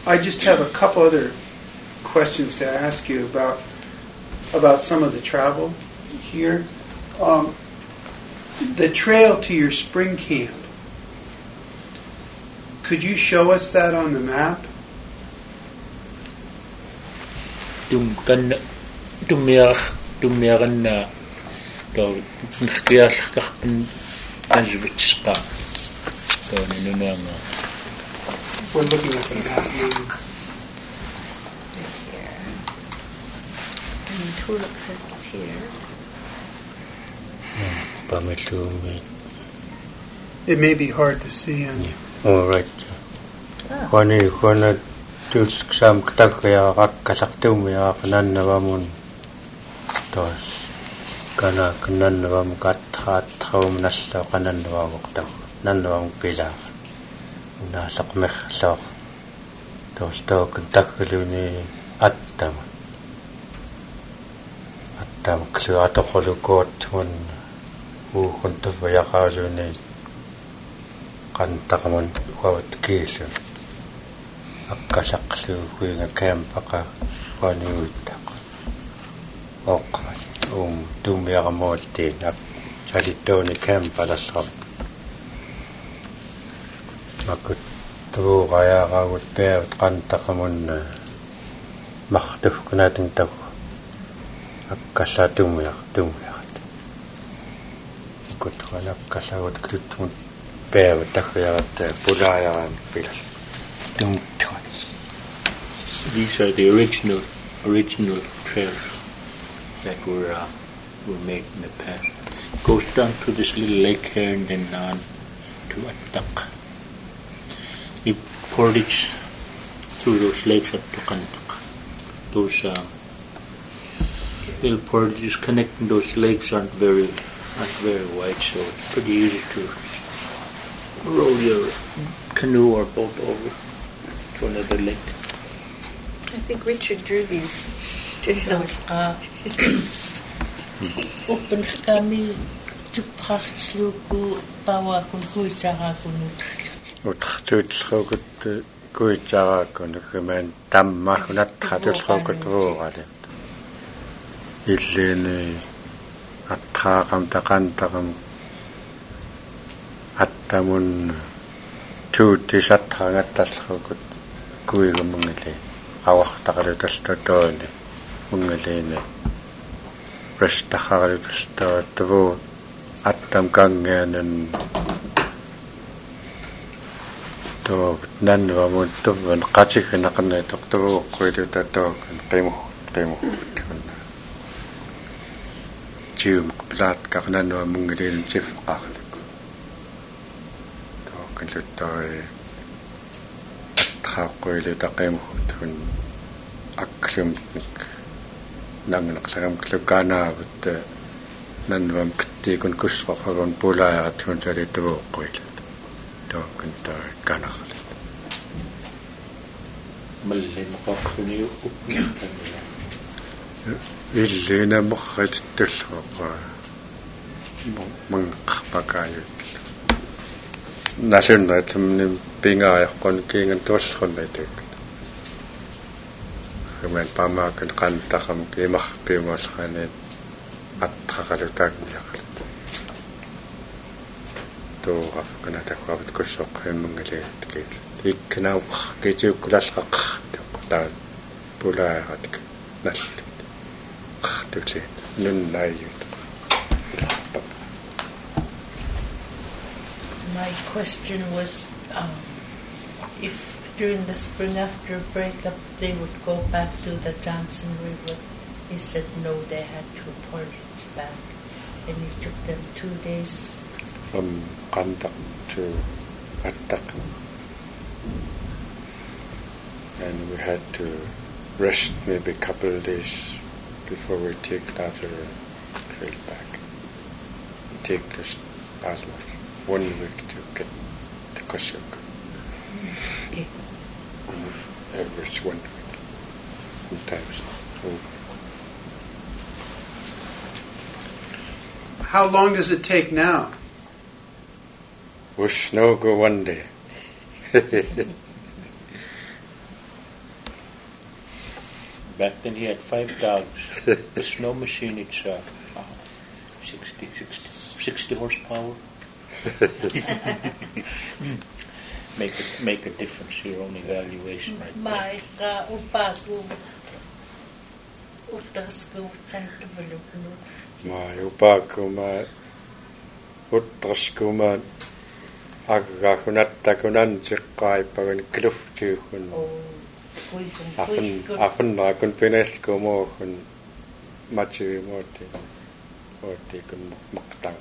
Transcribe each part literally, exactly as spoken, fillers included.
I just have a couple other questions to ask you about about some of the travel here. Um, the trail to your spring camp. Could you show us that on the map? Dum kan dumir dumiran na do nkhtiar kahpen ajvitska do ninunanga. We're looking at the map now. And two looks like it's here. Pamitumi. It may be hard to see. On All right. Kwani kwana tuls ksam ktakya rakasaktum ya kanan nawamun tos kana kanan nawam kathat thawm nasla kanan nawamukta nan nawam pila na sakmekh sok tos to ktakiluni attam attam kliato khulukot hun u kuntu yakajuni kantakman wawat kisu akkasaqlu kuinga kampaka wani uitaq oqma um tumiaramotti nak chalitoni kampalasrap makut tuurayaqagut peavat qantaqamunna maqtuf kunatin tak akkasatumiaq tumiaq makut wanakkasawut klutmun peavat takyavat pulaayaran pilas tum. These are the original original trails that were uh, were made in the past. Goes down to this little lake here and then on to Attak. We portage through those lakes up to Kantak. Those uh, little portages connecting those lakes aren't very aren't very wide, so it's pretty easy to row your canoe or boat over to another lake. I think Richard drew these trails. Open kami tupachtsluku bawa kunkuitara kunut. Utxtutlxukut kuitara kunukumen tammahunat hatulxukut vuugalit. Illini attaqam taqantaqam attamun tuutisattangattalxukut kuigamungili. Awaqtaqalutastatooni mungaliini prestaqalutastatavu attam kangianan to nanvamun tuvan qachignaqanna toqtavu qilutatookan qimu qimu jium plat qarnanwa mungaliin chif qaqlik to qiluttai qaqqilu tun aklum nangnaqlagam klukanaavut nanvam kittikun kusqaqagun pulaayarat hun salituuqqilut tookunta kanaqlit mallim qaqquni upnaqtamila illina morrit tullruqa mangqpakaayut nasunnaatmnim pingaayaqqun kiingan tuallrunnatuk men pamaakan qantaqam kimarpiumalqanet attaqalutaagniaqalut tuuraf kanatakuavut kussoqqimmangalit kiil ikknauq kitiukkulalqaq taan pulaarat nallit qatuli nunnaayut. My question was um, if during the spring after breakup they would go back to the Johnson River. He said no, they had to portage back, and it took them two days. From Kantak to Attak, and we had to rest maybe a couple of days before we take the other trail back. It takes us almost one week to get to Kashuk. Okay. Almost average one week. Sometimes over. How long does it take now? Wish no go one day. Back then he had five dogs. The snow machine, it's uh, uh, sixty, sixty, sixty horsepower. make a, make a difference, your own evaluation right there. My ka upaku utasku tsantuvaluknu. Ma upakuma utraskuma aggahunattakunan siqqaippagun kiluftiugun. Oh, kuikum Afun kuikum. afun rakun pinelkumohun machivimuoti oti kun maqtang.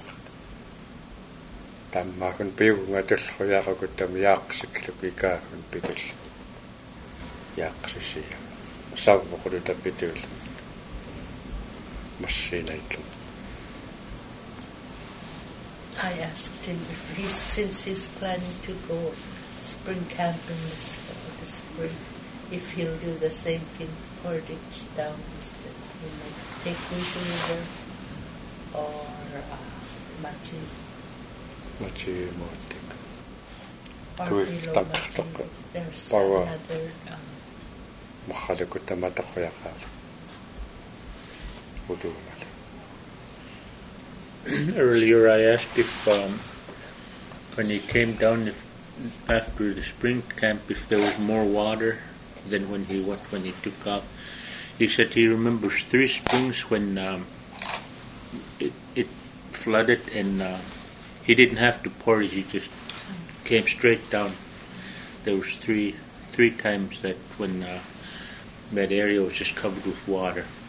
Tammakun piugunga tulhuyaqakut tam yaaqsiklukuikaahun pitul. Yaaqsisia. Savvuquluta pitul. Massinaikun. I asked him if he's, since he's planning to go spring camping this, uh, this spring, if he'll do the same thing, portage down instead. He might take Wishu River or uh, Machi Machivimuoti. or Kui below tak- Machi. tak- There's pawa. another um, Maqalukutta mataquyaqaal. Udumal. Earlier I asked if um, when he came down if, after the spring camp if there was more water than when he went when he took off. He said he remembers three springs when um, it, it flooded and uh, he didn't have to portage, he just came straight down. There was three three times that when uh, that area was just covered with water.